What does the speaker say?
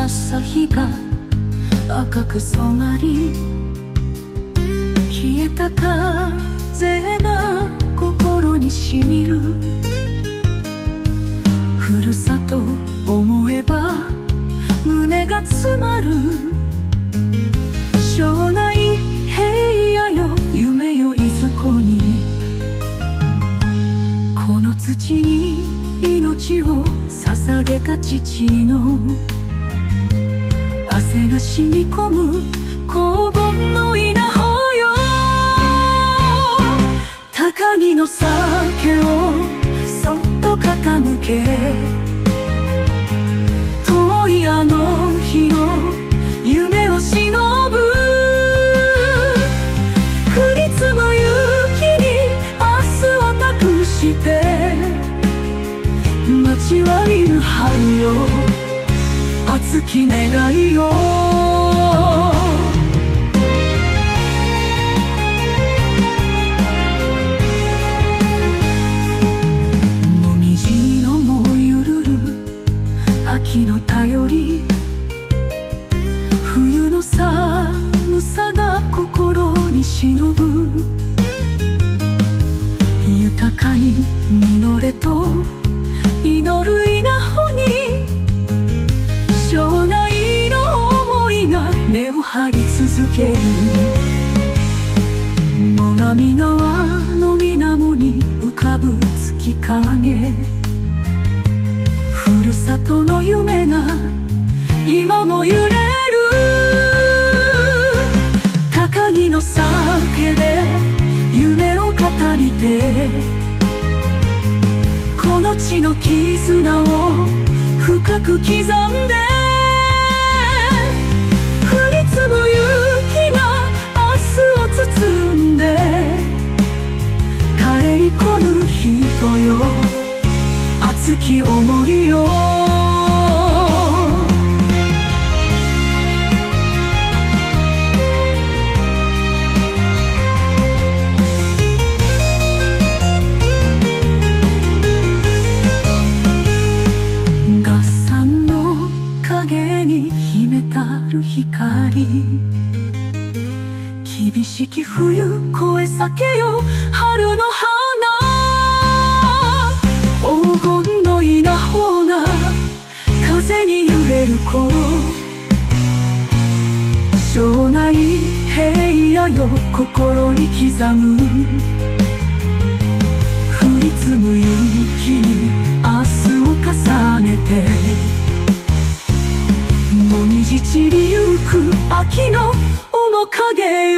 朝日が赤く染まり、消えた風が心にしみる。ふるさと思えば胸が詰まる。庄内平野よ夢よいずこに、この土に命を捧げた父の汗が染み込む黄金の稲穂よ。高木の酒をそっと傾け、遠いあの日の夢を忍ぶ。降り積む雪に明日を託して待ちわびる春よ、熱き願いよ。もみじ色もゆるる秋の便り、冬の寒さが心に忍ぶ。豊かに実れと祈る稲穂に、庄内の想いが根を張り続ける。最上川の水面に浮かぶ月影、ふるさとの夢が今も揺れる。高木の酒で夢を語りて、この地の絆を深く刻んで、降り積む雪が明日を包んで、帰り込む人よ、熱き想いよ。光、厳しき冬越え避けよ春の花。黄金の稲穂が風に揺れる頃、庄内平野よ心に刻む。降り積む雪に明日を重ねて、もみじ散りゆく秋の面影よ。